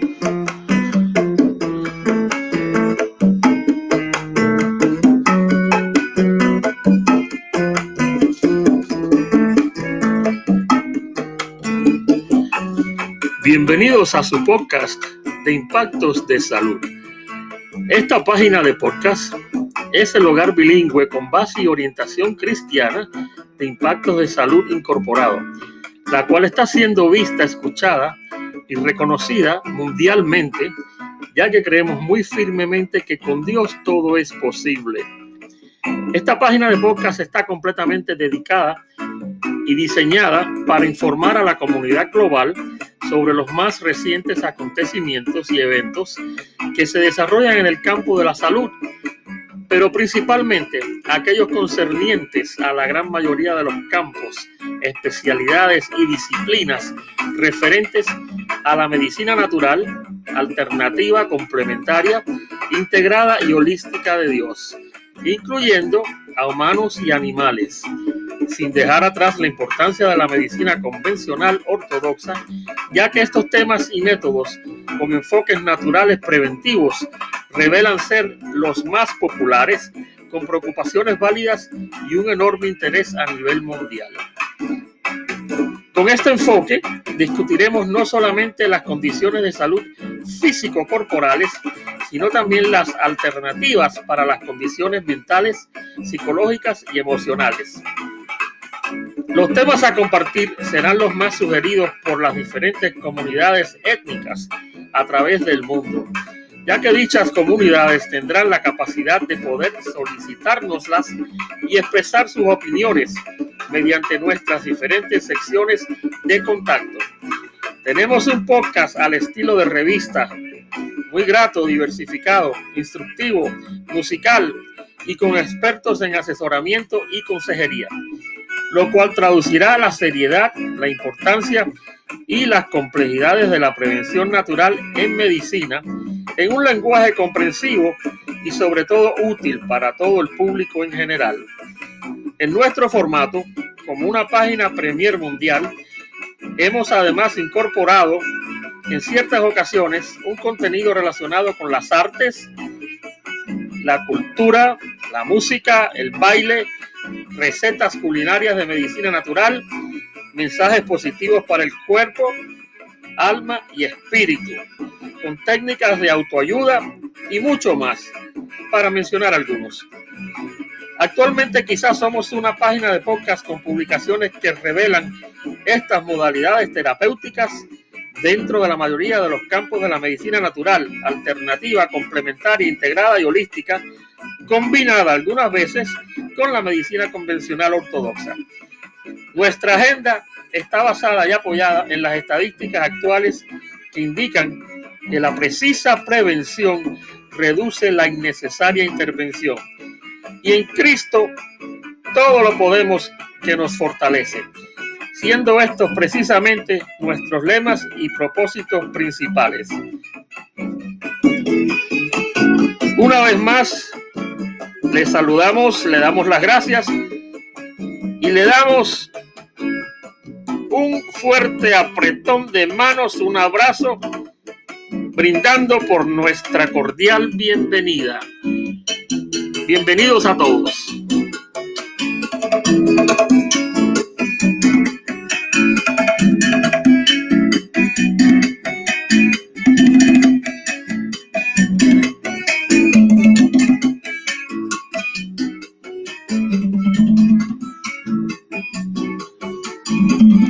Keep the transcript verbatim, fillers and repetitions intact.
Bienvenidos a su podcast de Impactos de Salud. Esta página de podcast es el hogar bilingüe con base y orientación cristiana de Impactos de Salud Incorporado, la cual está siendo vista, escuchada y reconocida mundialmente, ya que creemos muy firmemente que con Dios todo es posible. Esta página de podcast está completamente dedicada y diseñada para informar a la comunidad global sobre los más recientes acontecimientos y eventos que se desarrollan en el campo de la salud, pero principalmente aquellos concernientes a la gran mayoría de los campos, especialidades y disciplinas referentes a la medicina natural, alternativa, complementaria, integrada y holística de Dios, incluyendo a humanos y animales, sin dejar atrás la importancia de la medicina convencional ortodoxa, ya que estos temas y métodos con enfoques naturales preventivos revelan ser los más populares, con preocupaciones válidas y un enorme interés a nivel mundial. Con este enfoque discutiremos no solamente las condiciones de salud físico-corporales, sino también las alternativas para las condiciones mentales, psicológicas y emocionales. Los temas a compartir serán los más sugeridos por las diferentes comunidades étnicas a través del mundo, ya que dichas comunidades tendrán la capacidad de poder solicitárnoslas y expresar sus opiniones mediante nuestras diferentes secciones de contacto. Tenemos un podcast al estilo de revista, muy grato, diversificado, instructivo, musical y con expertos en asesoramiento y consejería, lo cual traducirá la seriedad, la importancia y las complejidades de la prevención natural en medicina en un lenguaje comprensivo y sobre todo útil para todo el público en general. En nuestro formato, como una página premier mundial, hemos además incorporado en ciertas ocasiones un contenido relacionado con las artes, la cultura, la música, el baile, recetas culinarias de medicina natural, mensajes positivos para el cuerpo, alma y espíritu, con técnicas de autoayuda y mucho más, para mencionar algunos. Actualmente quizás somos una página de podcast con publicaciones que revelan estas modalidades terapéuticas dentro de la mayoría de los campos de la medicina natural, alternativa, complementaria, integrada y holística, combinada algunas veces con la medicina convencional ortodoxa. Nuestra agenda está basada y apoyada en las estadísticas actuales que indican que la precisa prevención reduce la innecesaria intervención. Y en Cristo todo lo podemos, que nos fortalece, siendo estos precisamente nuestros lemas y propósitos principales. Una vez más, le saludamos, le damos las gracias y le damos un fuerte apretón de manos, un abrazo, brindando por nuestra cordial bienvenida. Bienvenidos a todos.